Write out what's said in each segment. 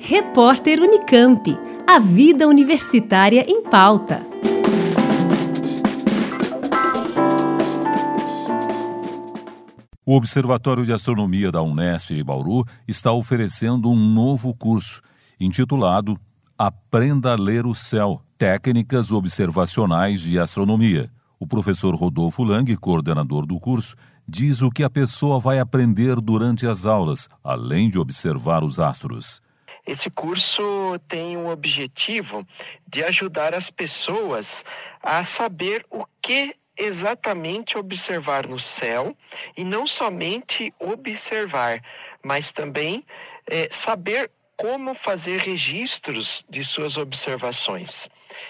Repórter Unicamp. A vida universitária em pauta. O Observatório de Astronomia da Unesp em Bauru está oferecendo um novo curso, intitulado Aprenda a Ler o Céu, Técnicas Observacionais de Astronomia. O professor Rodolfo Lang, coordenador do curso, diz o que a pessoa vai aprender durante as aulas, além de observar os astros. Esse curso tem o objetivo de ajudar as pessoas a saber o que exatamente observar no céu, e não somente observar, mas também saber como fazer registros de suas observações.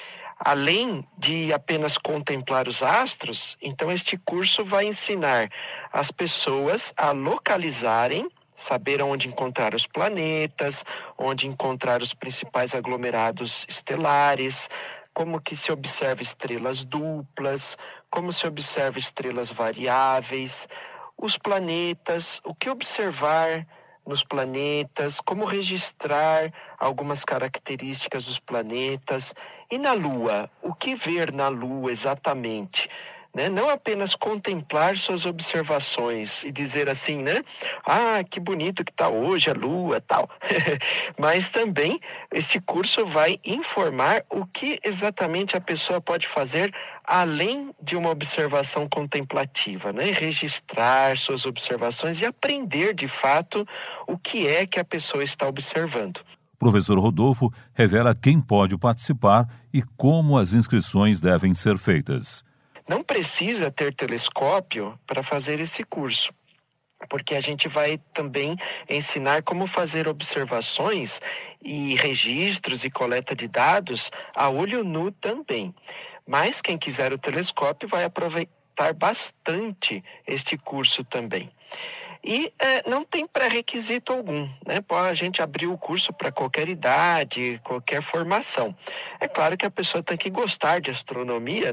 Além de apenas contemplar os astros, então este curso vai ensinar as pessoas a localizarem, saber onde encontrar os planetas, onde encontrar os principais aglomerados estelares, como que se observa estrelas duplas, como se observa estrelas variáveis, os planetas, o que observar nos planetas, como registrar algumas características dos planetas. E na Lua, o que ver na Lua exatamente? Não apenas contemplar suas observações e dizer assim, que bonito que está hoje a Lua, tal. Mas também esse curso vai informar o que exatamente a pessoa pode fazer além de uma observação contemplativa, registrar suas observações e aprender de fato o que é que a pessoa está observando. O professor Rodolfo revela quem pode participar e como as inscrições devem ser feitas. Não precisa ter telescópio para fazer esse curso, porque a gente vai também ensinar como fazer observações e registros e coleta de dados a olho nu também. Mas quem quiser o telescópio vai aproveitar bastante este curso também. E não tem pré-requisito algum, A gente abrir o curso para qualquer idade, qualquer formação. É claro que a pessoa tem que gostar de astronomia,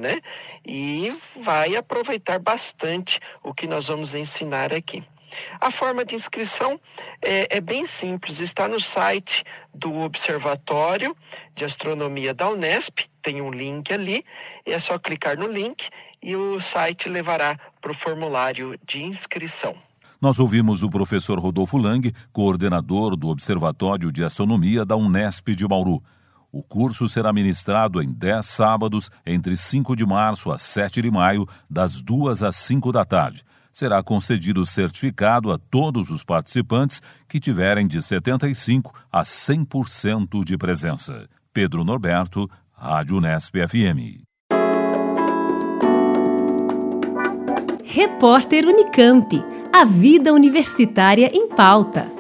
E vai aproveitar bastante o que nós vamos ensinar aqui. A forma de inscrição é bem simples, está no site do Observatório de Astronomia da Unesp, tem um link ali, e é só clicar no link e o site levará para o formulário de inscrição. Nós ouvimos o professor Rodolfo Lang, coordenador do Observatório de Astronomia da Unesp de Bauru. O curso será ministrado em 10 sábados, entre 5 de março a 7 de maio, das 2 às 5 da tarde. Será concedido certificado a todos os participantes que tiverem de 75% a 100% de presença. Pedro Norberto, Rádio Unesp FM. Repórter Unicamp. A vida universitária em pauta.